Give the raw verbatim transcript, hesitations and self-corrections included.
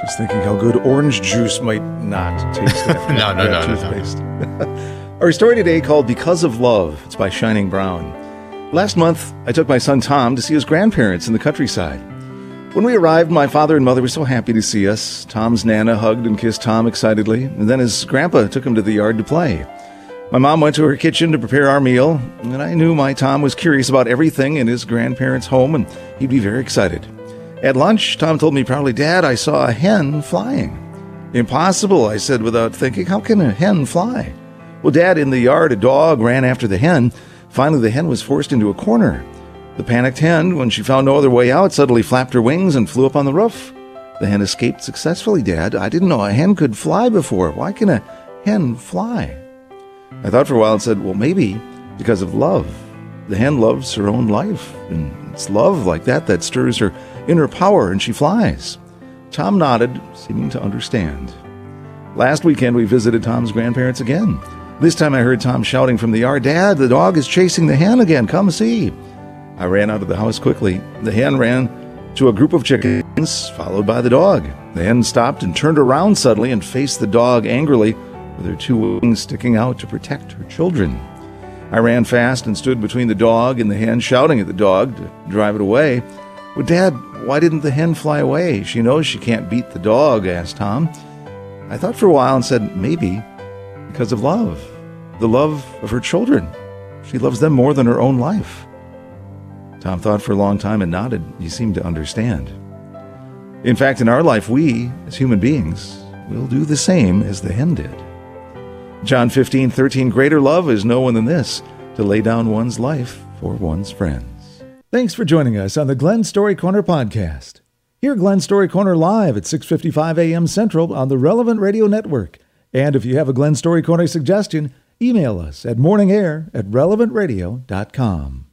Just thinking how good orange juice might not taste after no, no, that no, toothpaste. No, no. Our story today called Because of Love. It's by Shining Brown. Last month, I took my son Tom to see his grandparents in the countryside. When we arrived, my father and mother were so happy to see us. Tom's Nana hugged and kissed Tom excitedly, and then his grandpa took him to the yard to play. My mom went to her kitchen to prepare our meal, and I knew my Tom was curious about everything in his grandparents' home, and he'd be very excited. At lunch, Tom told me proudly, "Dad, I saw a hen flying." "Impossible," I said without thinking. "How can a hen fly?" "Well, Dad, in the yard, a dog ran after the hen. Finally, the hen was forced into a corner. The panicked hen, when she found no other way out, suddenly flapped her wings and flew up on the roof. The hen escaped successfully, Dad. I didn't know a hen could fly before. Why can a hen fly?" I thought for a while and said, "Well, maybe because of love. The hen loves her own life, and it's love like that that stirs her inner power, and she flies." Tom nodded, seeming to understand. Last weekend, we visited Tom's grandparents again. This time I heard Tom shouting from the yard, "Dad, the dog is chasing the hen again. Come see." I ran out of the house quickly. The hen ran to a group of chickens, followed by the dog. The hen stopped and turned around suddenly and faced the dog angrily, with her two wings sticking out to protect her children. I ran fast and stood between the dog and the hen, shouting at the dog to drive it away. "Well, Dad, why didn't the hen fly away? She knows she can't beat the dog," asked Tom. I thought for a while and said, "Maybe because of love. The love of her children. She loves them more than her own life." Tom thought for a long time and nodded. He seemed to understand. In fact, in our life, we, as human beings, will do the same as the hen did. John fifteen thirteen, greater love is no one than this, to lay down one's life for one's friends. Thanks for joining us on the Glenn Story Corner podcast. Hear Glenn Story Corner live at six fifty-five a.m. Central on the Relevant Radio Network. And if you have a Glenn Story Corner suggestion, email us at morningair at relevant radio dot com.